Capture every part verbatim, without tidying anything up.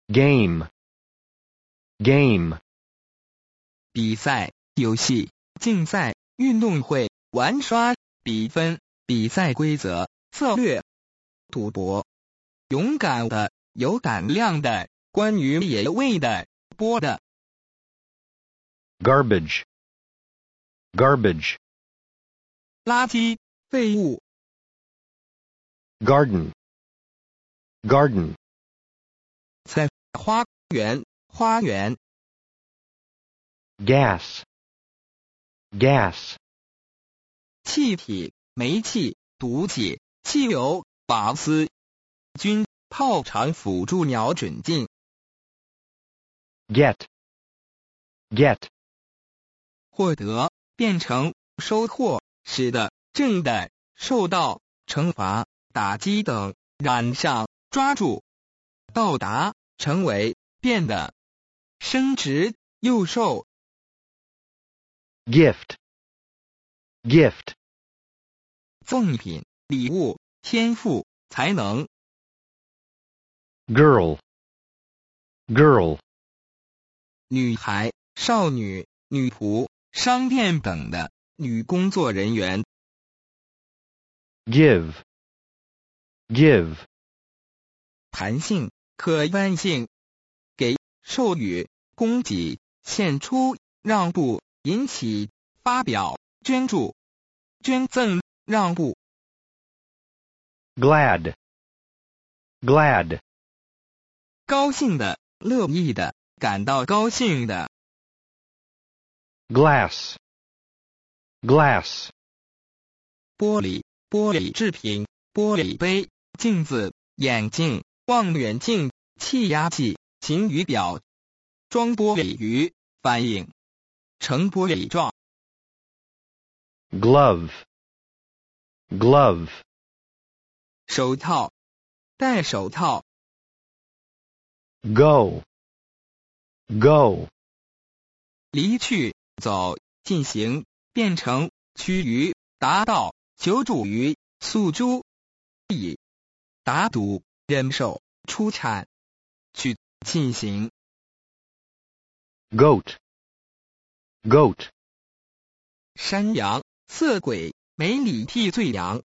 game, game, 比赛、游戏、竞赛、运动会、玩耍、比分、比赛规则、策略、赌博。勇敢的、有胆量的、关于野味的、播的。 garbage, garbage, 垃圾、废物。 garden, garden, 菜、花园、花园。 gas, gas, 气体、煤气、毒气、汽油、瓦斯。军、炮场辅助瞄准镜。 get, get, 获得、变成、收获、使得、正的、受到、惩罚、打击等。染上、抓住。到达、成为、变得。升职、幼寿。 gift, gift, 赠品、礼物、天赋、才能。 girl, girl, 女孩、少女、女仆、商店等的女工作人员。 give, give, 弹性、可搬性。给、授予、供给、献出、让步、引起、发表、捐助、捐赠、让步。 glad, glad, 高兴的、乐意的、感到高兴的。 glass, glass, 玻璃、玻璃制品、玻璃杯、镜子、眼镜、望远镜、气压计、晴雨表。装玻璃鱼、反应。成玻璃状。 glove, glove, 手套。戴手套。 go, go, 离去、走、进行、变成、趋于、达到、求助于、诉诸、以、打赌、忍受、出产、去进行。 goat, goat, 山羊、色鬼、没理替罪羊。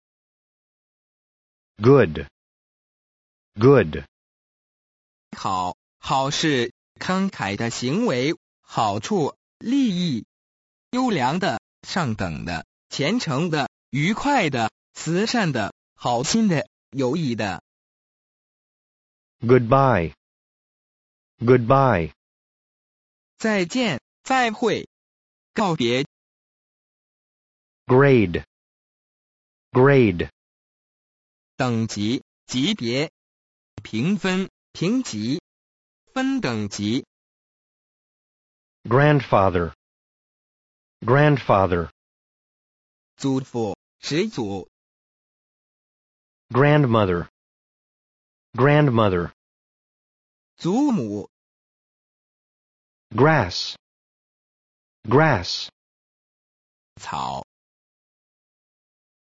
good, good, 好、好事、慷慨的行为、好处、利益。优良的、上等的、虔诚的、愉快的、慈善的、好心的、有益的。 goodbye, goodbye, 再见、再会、告别。 grade, grade, 等级、级别。评分、评级。分等级。 grandfather, grandfather, 祖父、始祖。 grandmother, grandmother, 祖母。 grass, grass, 草。